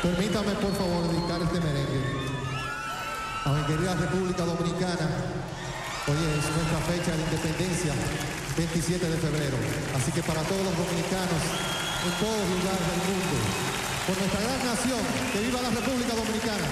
Permítame, por favor, dedicar este merengue a mi querida República Dominicana. Hoy es nuestra fecha de independencia, 27 de febrero. Así que para todos los dominicanos, en todos lugares del mundo, por nuestra gran nación, que viva la República Dominicana.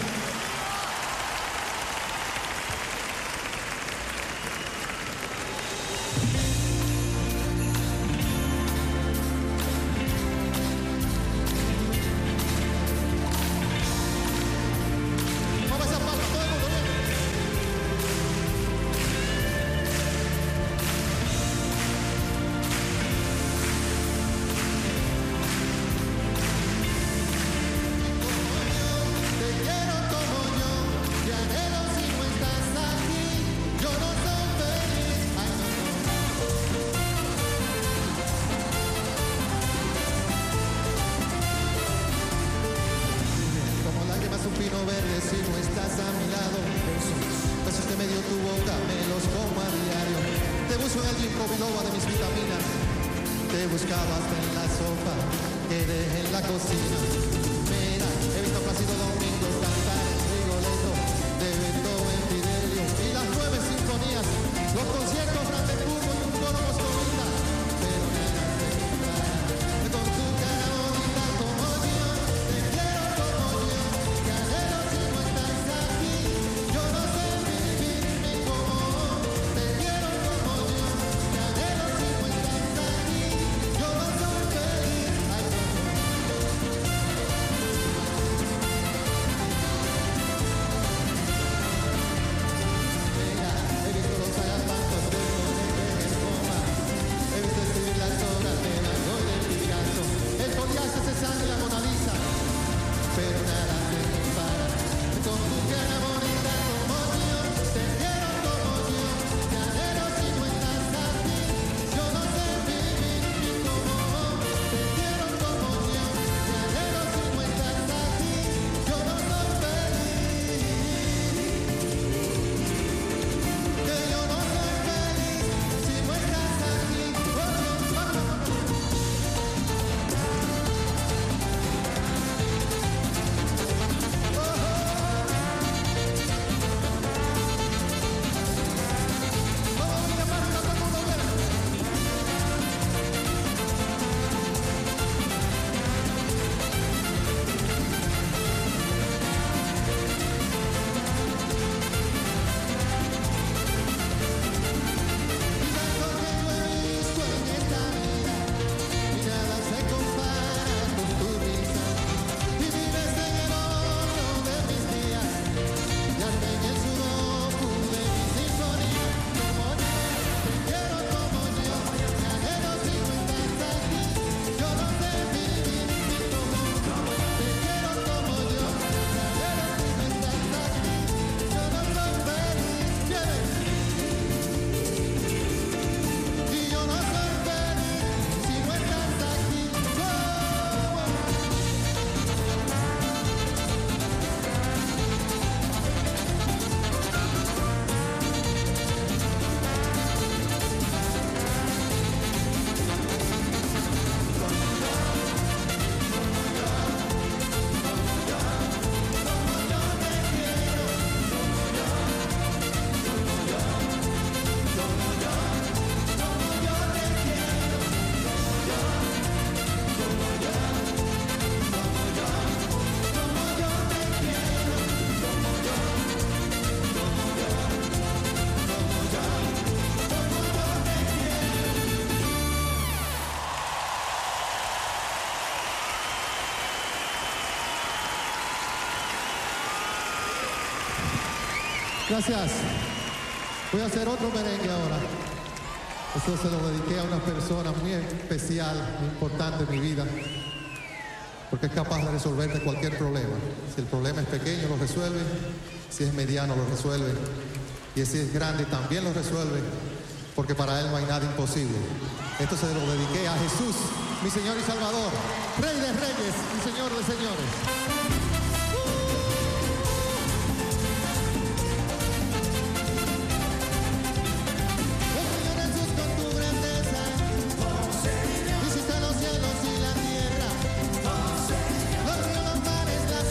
Gracias. Voy a hacer otro merengue ahora. Esto se lo dediqué a una persona muy especial, muy importante en mi vida, porque es capaz de resolverte cualquier problema. Si el problema es pequeño, lo resuelve. Si es mediano, lo resuelve. Y si es grande, también lo resuelve, porque para él no hay nada imposible. Esto se lo dediqué a Jesús, mi Señor y Salvador, Rey de Reyes y Señor de Señores. Hiciste los cielos y la tierra, los ríos, los mares, las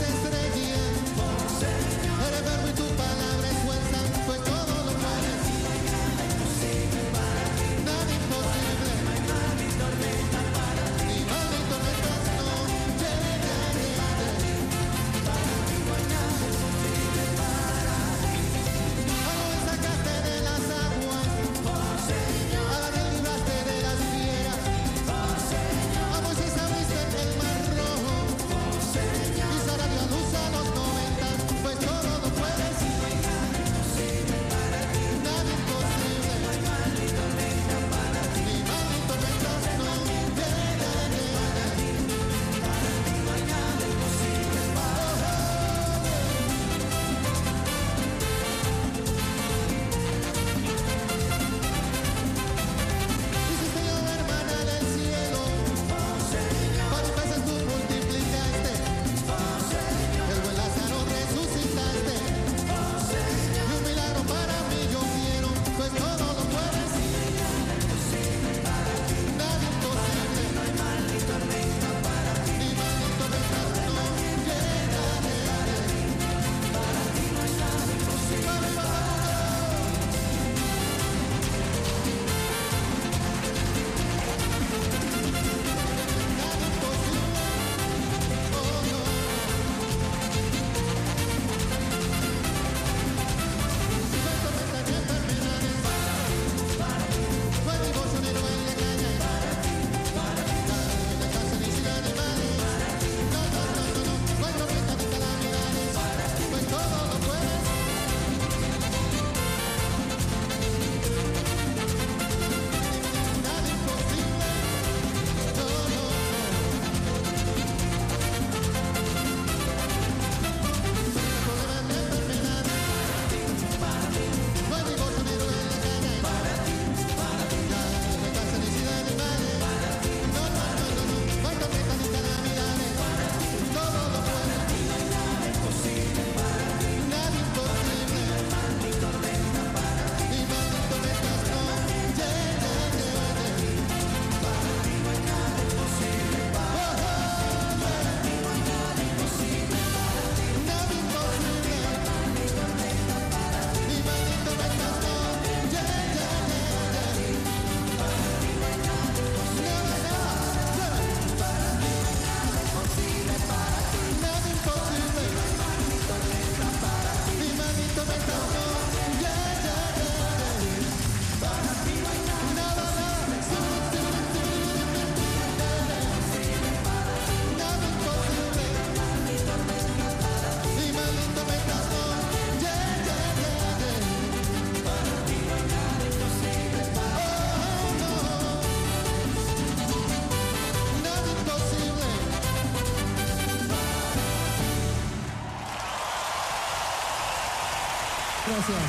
Gracias.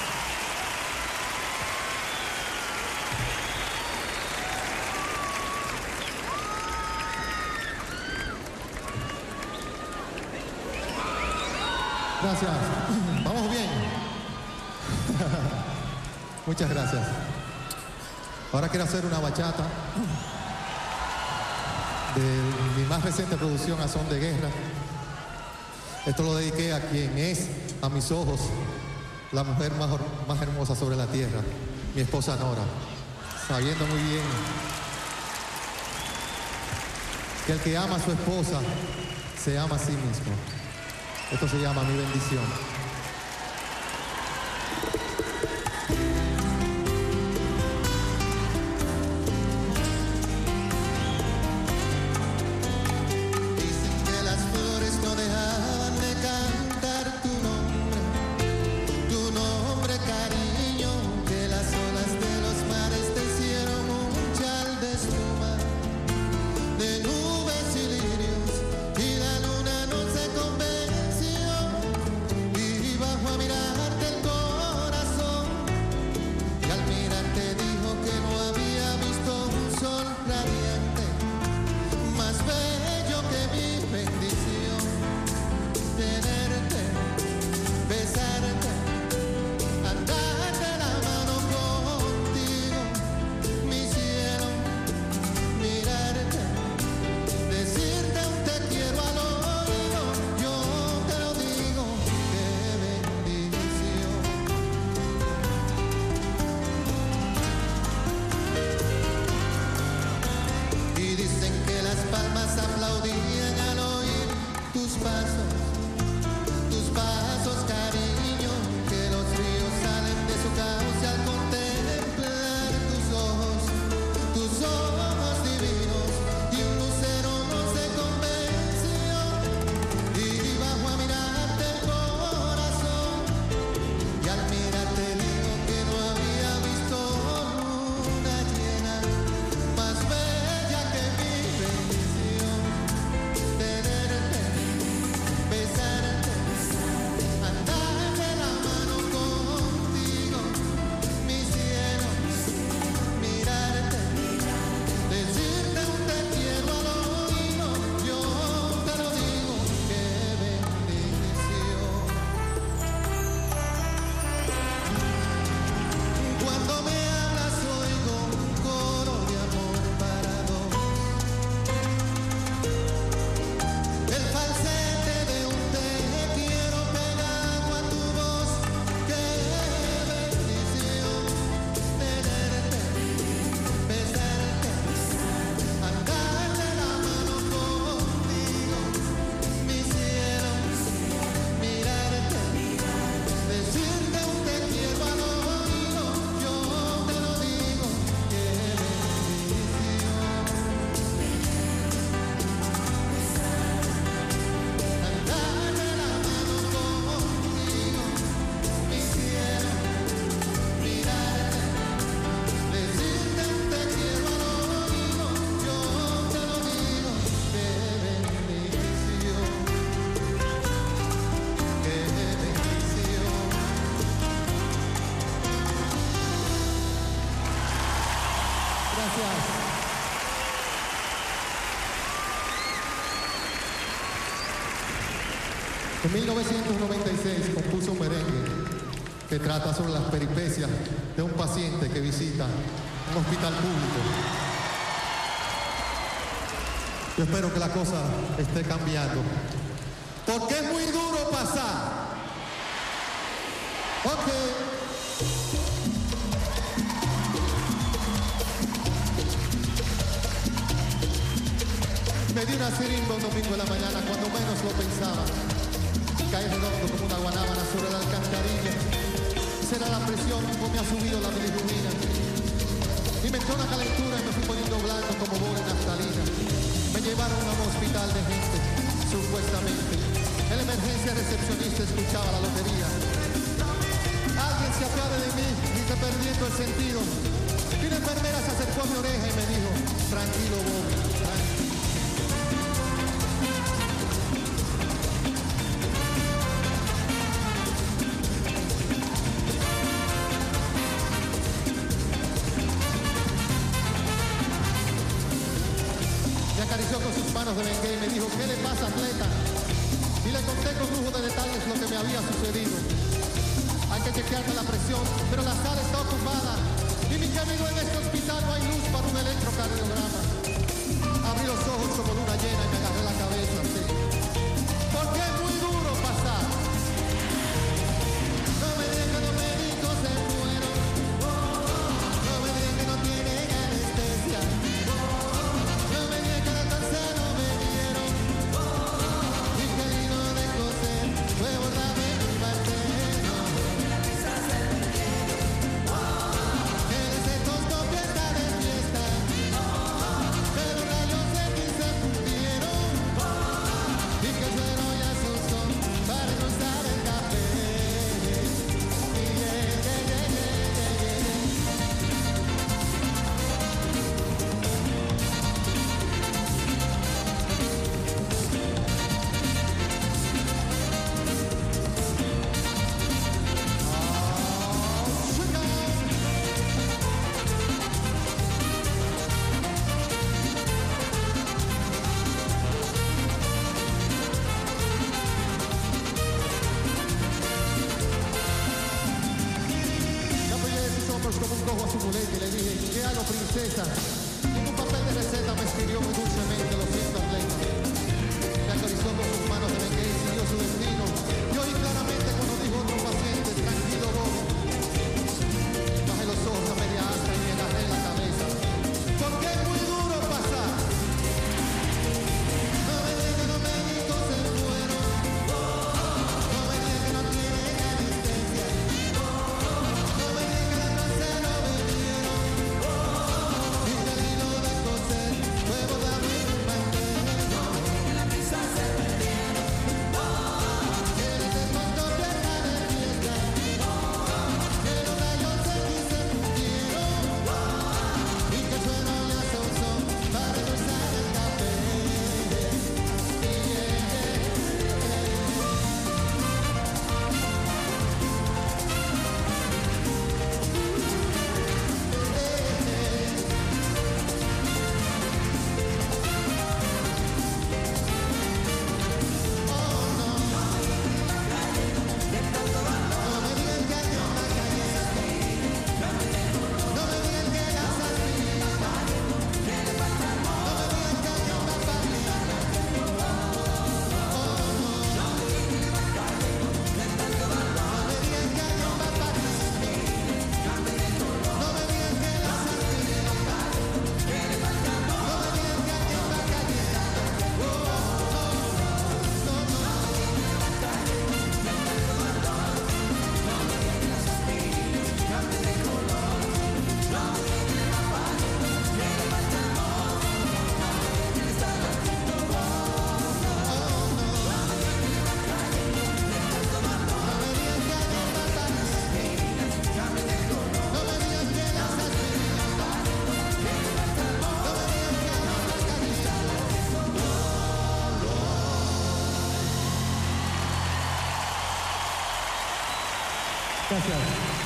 Gracias. Vamos bien. Muchas gracias. Ahora quiero hacer una bachata de mi más reciente producción, A Son de Guerra. Esto lo dediqué a quien es, a mis ojos, la mujer más hermosa sobre la tierra, mi esposa Nora, sabiendo muy bien que el que ama a su esposa se ama a sí mismo. Esto se llama Mi Bendición. En 1996 compuso un merengue que trata sobre las peripecias de un paciente que visita un hospital público. Yo espero que la cosa esté cambiando, porque es muy duro pasar. Ok. Me di una sirimba un domingo en la mañana cuando menos lo pensaba. Caí redondo como una guanábana sobre la alcantarilla. Será la presión o me ha subido la bilirrubina. Y me entró una calentura y me fui poniendo blanco como bola en naftalina. Me llevaron a un hospital de gente, supuestamente. En la emergencia recepcionista escuchaba la lotería. Alguien se apiade de mí y que perdiendo el sentido. Y una enfermera se acercó a mi oreja y me dijo: tranquilo, Bob, tranquilo. acarició con sus manos de Bengué y me dijo, ¿qué le pasa, atleta? Y le conté con lujo de detalles lo que me había sucedido. Hay que chequearme la presión, pero la sala está ocupada. Y mi querido, en este hospital no hay luz para un electrocardiograma. Abrí los ojos como luna llena y me agarré la cabeza, sí. Porque es muy duro pasar. No me digan que los médicos se fueron. No me digan que no tienen anestesia. No me digan que la tercera no me dieron. Mi querido de coser fue borrarme mi pastel. El estetoscopio está de fiesta. Pero rayos X se fundieron. Y que el suelo ya se usó para endulzar el café. Le apoyé de sus hombros como un cojo a su muleta y le dije, ¿qué hago, princesa? En un papel de receta me escribió muy dulcemente, lo siento, atleta. Me acarició con sus manos de Bengué y siguió su destino. Yo oí claramente cuando dijo otro paciente, tranquilo, Bobo. Bajé los ojos a media asta y me agarré la cabeza. Porque es muy duro pasar. No me digan que los médicos se fueron. No me digan que no tienen anestesia. No me digan que la clase no bebieron. Mi querido de coser fue borrarme mi pastel. La prisa se perdieron. El estetoscopio está de fiesta. Que los rayos X se fundieron. Y que el suelo ya se usó para endulzar el café. Gracias.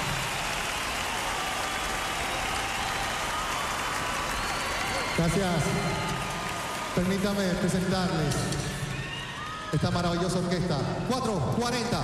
Gracias. Permítame presentarles esta maravillosa orquesta. 440.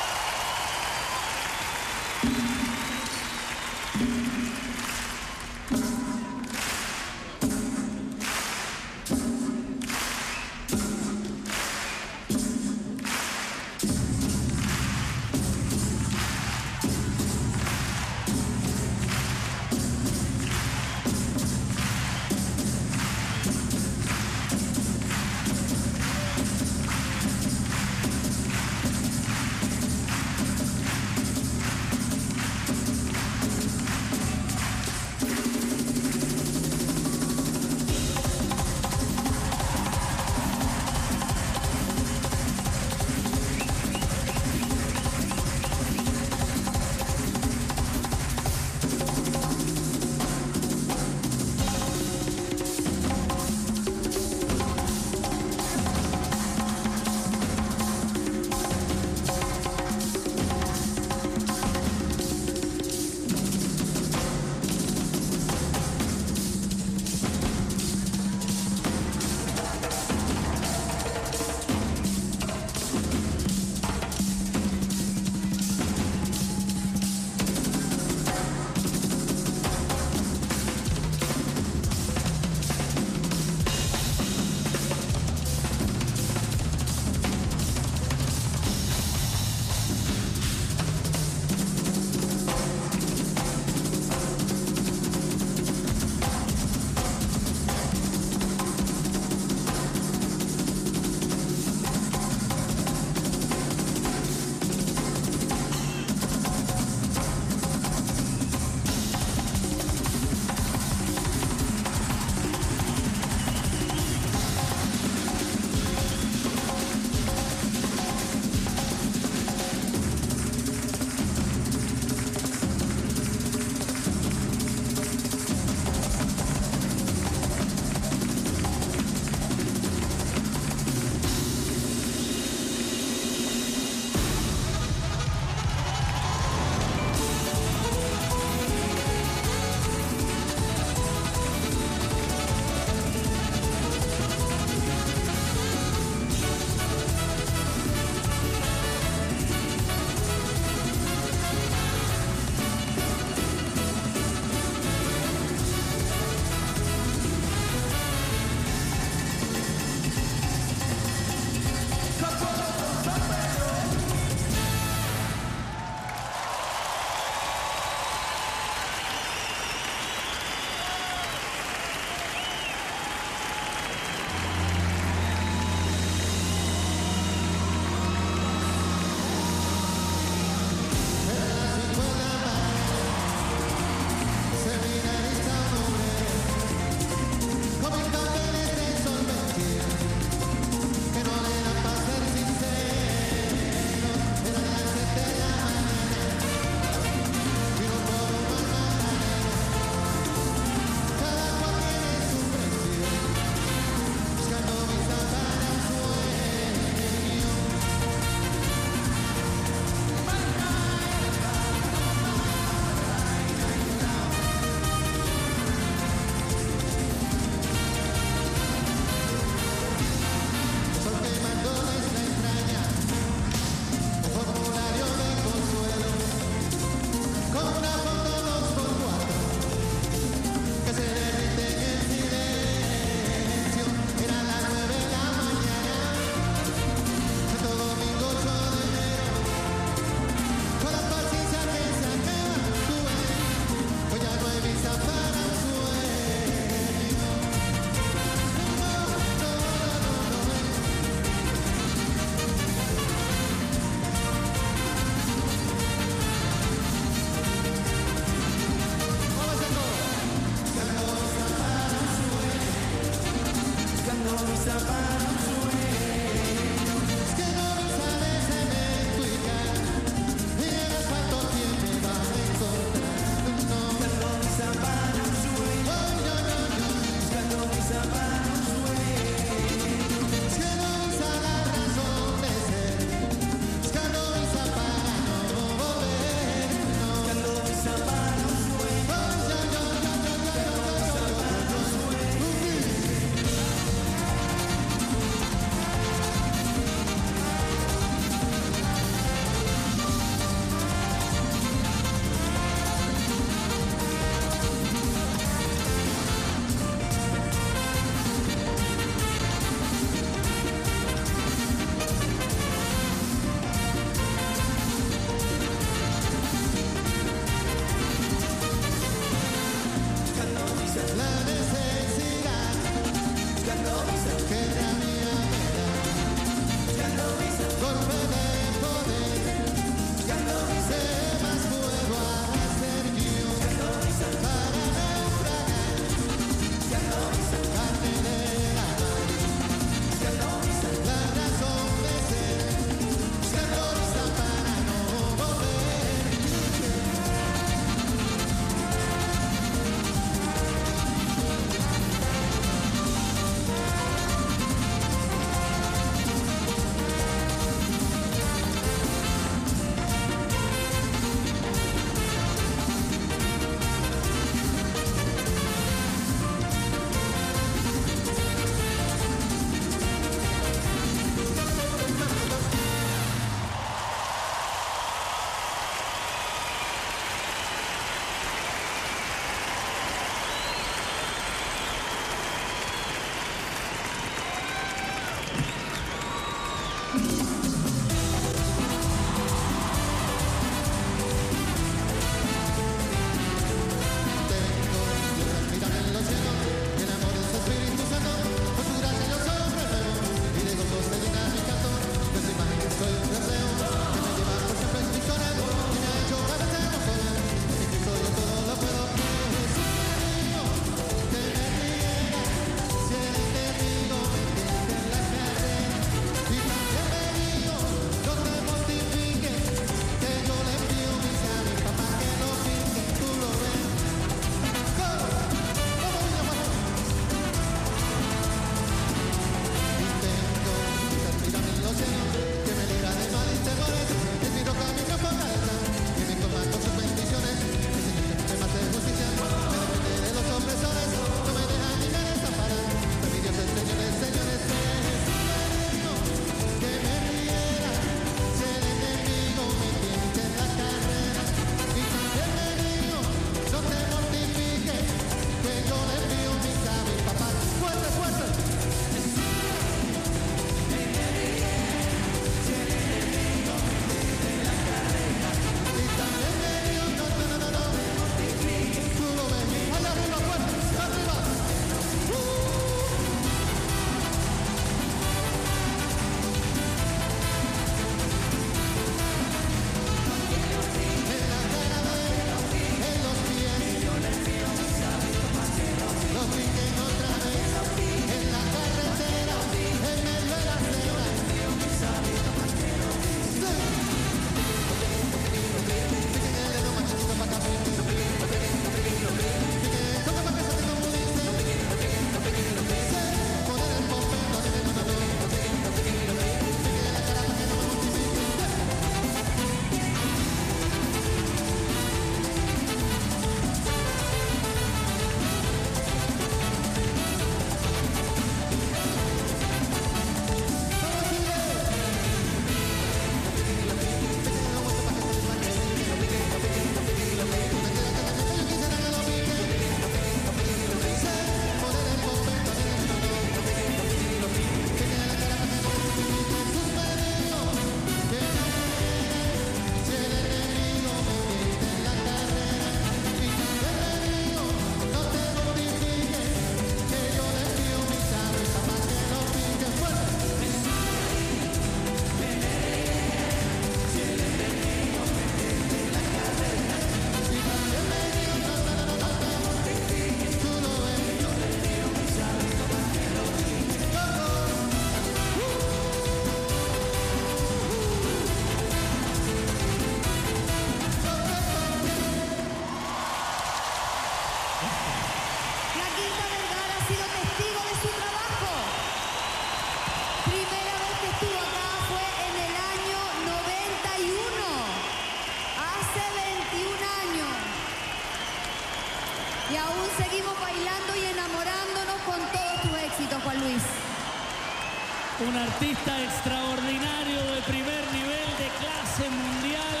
Un artista extraordinario de primer nivel, de clase mundial.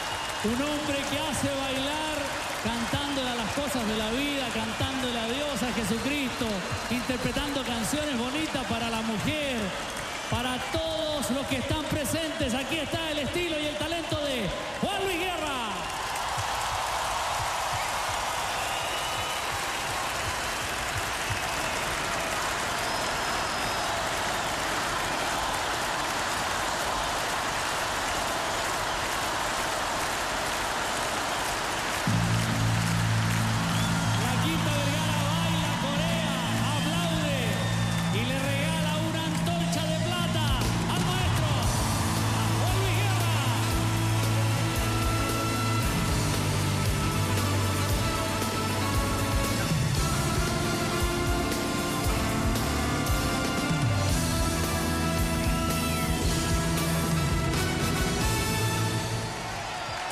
Un hombre que hace bailar cantándole a las cosas de la vida, cantándole a Dios, a Jesucristo, interpretando canciones bonitas para la mujer, para todos los que están presentes. Aquí está el estilo y el talento de Juan Luis Guerra.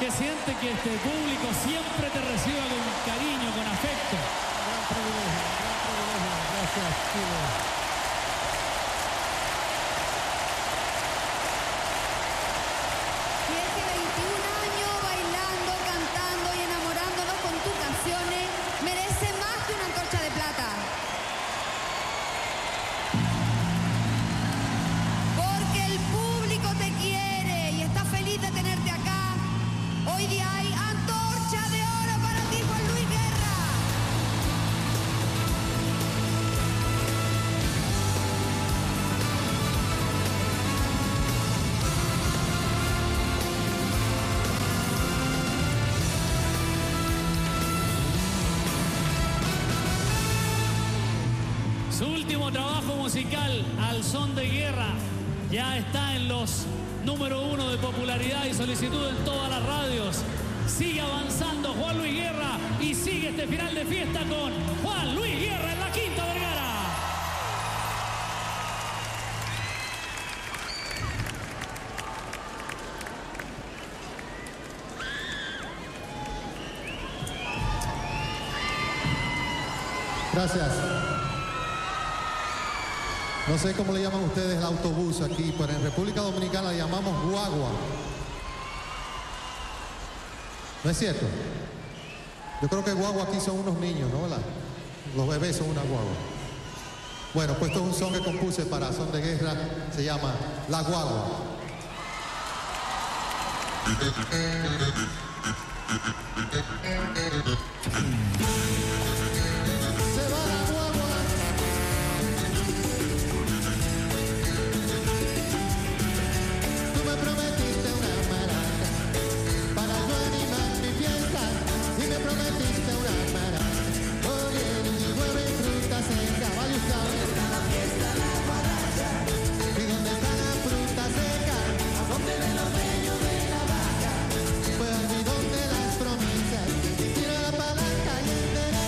¿Qué siente que este público siempre te reciba con cariño, con afecto? Gran privilegio, gran privilegio. Gracias, Chile. Y es que 21 años bailando, cantando y enamorándonos con tus canciones merece más que una antorcha de plata. Porque el público te quiere y está feliz de tenerte acá. Hoy día hay antorcha de oro para ti, Juan Luis Guerra. Su último trabajo musical, Al Son de Guerra, ya está en los número 1 de popularidad y solicitud en todas las radios. Sigue avanzando Juan Luis Guerra y sigue este final de fiesta con Juan Luis Guerra en la Quinta Vergara. Gracias. No sé cómo le llaman ustedes el autobús aquí, pero en República Dominicana le llamamos guagua. ¿No es cierto? Yo creo que guagua aquí son unos niños, ¿no? Los bebés son una guagua. Bueno, pues esto es un son que compuse para Son de Guerra, se llama La Guagua. Se va la guagua. Tú me prometiste una maraca para yo animar mi fiesta y me prometiste una maraca. Oye, huevo y fruta seca, vaya usted. ¿Y dónde está la fruta seca? ¿A dónde ven los dueños de la vaca? Pues al bidón de las promesas, tira la palanca y endereza.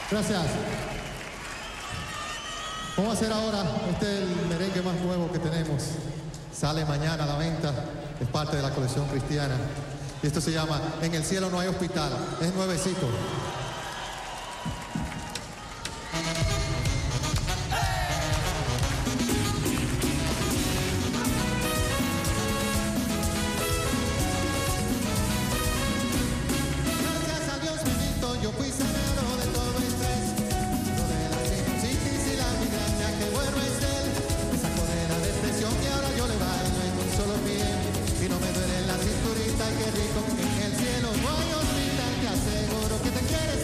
Gracias. Vamos a hacer ahora, este es el merengue más nuevo que tenemos. Sale mañana a la venta, es parte de la colección cristiana. Y esto se llama En el cielo no hay hospital, es nuevecito. Gracias a Dios bendito, yo fui sanado de todo estrés. Lo de la sinusitis y la migraña, que bueno es él. Me sacó de la depresión y ahora yo le bailo en un solo pie. Y no me duele la cinturita, qué rico. En el cielo no hay hospital, te aseguro que te quieres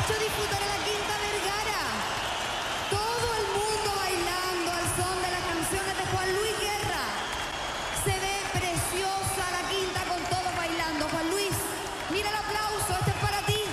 hecho disfrutar a la Quinta Vergara. Todo el mundo bailando al son de las canciones de Juan Luis Guerra. Se ve preciosa la Quinta con todos bailando. Juan Luis, mira el aplauso, este es para ti.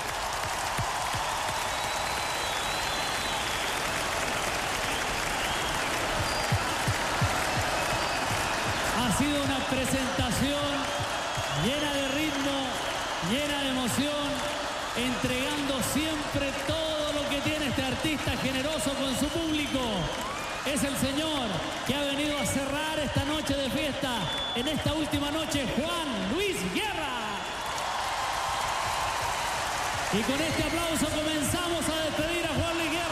Ha sido una presentación llena de ritmo, llena de emoción, entregando siempre todo lo que tiene este artista generoso con su público. Es el señor que ha venido a cerrar esta noche de fiesta, en esta última noche, Juan Luis Guerra. Y con este aplauso comenzamos a despedir a Juan Luis Guerra.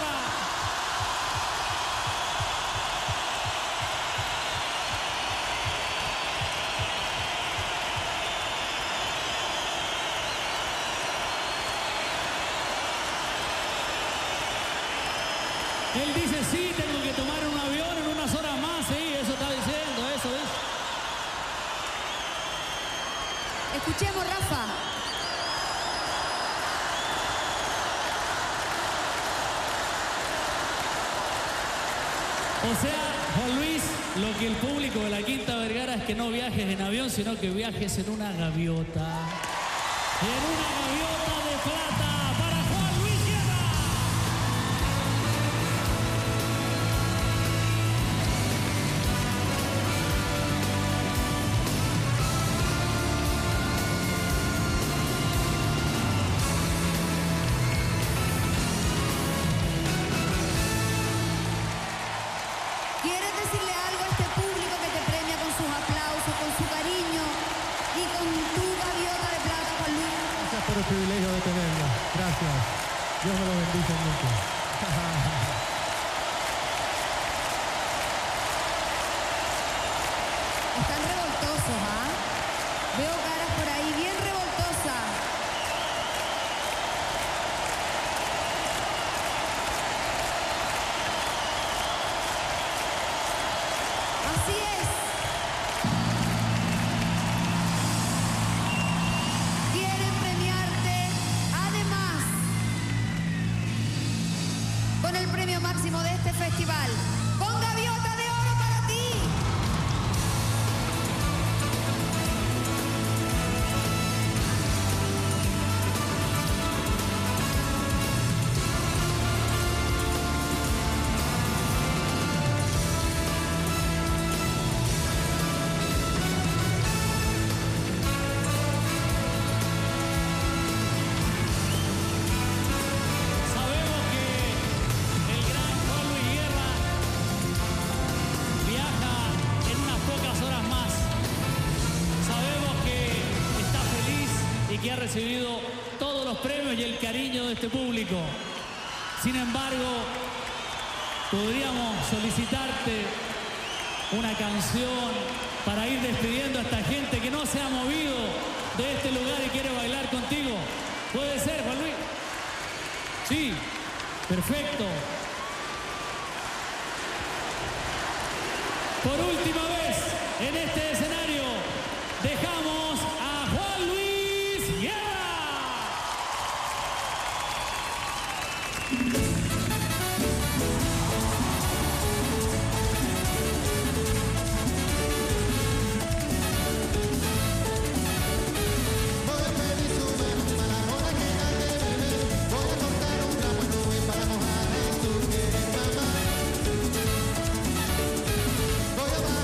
Él dice, sí, tengo que tomar un avión en unas horas más, sí, eso está diciendo, eso es. Escuchemos, Rafa. O sea, Juan Luis, lo que el público de la Quinta Vergara es que no viajes en avión, sino que viajes en una gaviota. En una gaviota de plata para Juan Luis Guerra. ¿Quieres decirle algo a este público que te premia con sus aplausos, con su cariño y con tu gaviota de plata, Juan Luis? Gracias por el privilegio de tenerla. Gracias. Dios me lo bendiga mucho. Están revoltosos, ¿ah? Veo caras por ahí bien revoltosas. Así es. Quieren premiarte, además, con el premio máximo de este festival, con gaviota de oro para ti. Sabemos que el gran Juan Luis Guerra viaja en unas pocas horas más. Sabemos que está feliz y que ha recibido todos los premios y el cariño de este público. Sin embargo, podríamos solicitarte una canción para ir despidiendo a esta gente que no se ha movido de este lugar y quiere bailar contigo. ¿Puede ser, Juan Luis? Sí, perfecto. Por última vez en este escenario, dejamos a Juan Luis Guerra. Voy a pedir su mano para la hora que da de beber. Voy a cortar un ramo de nubes para mojar en tu piel, mamá. Voy a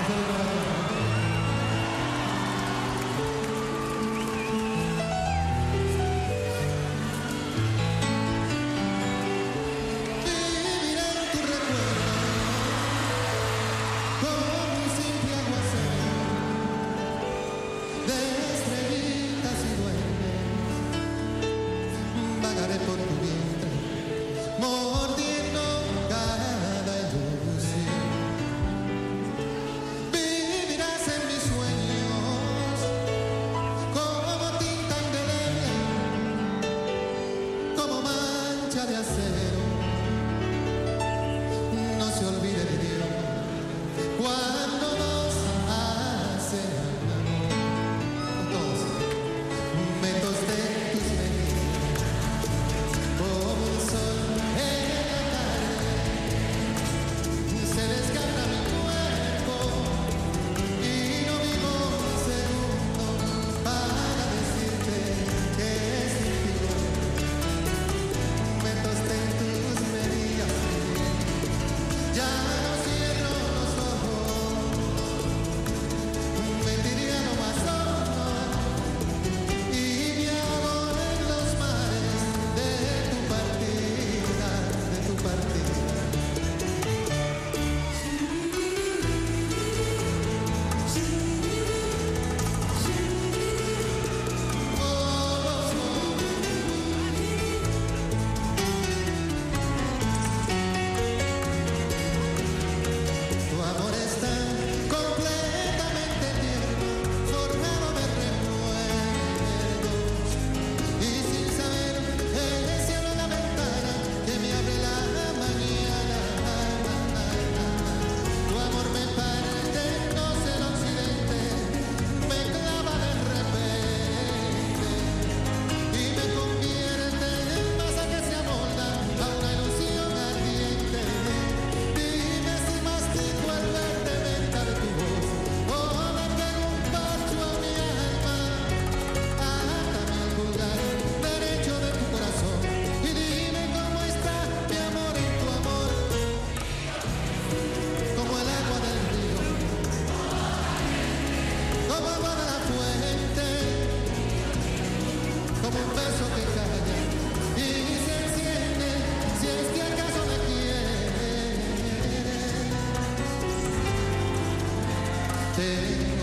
te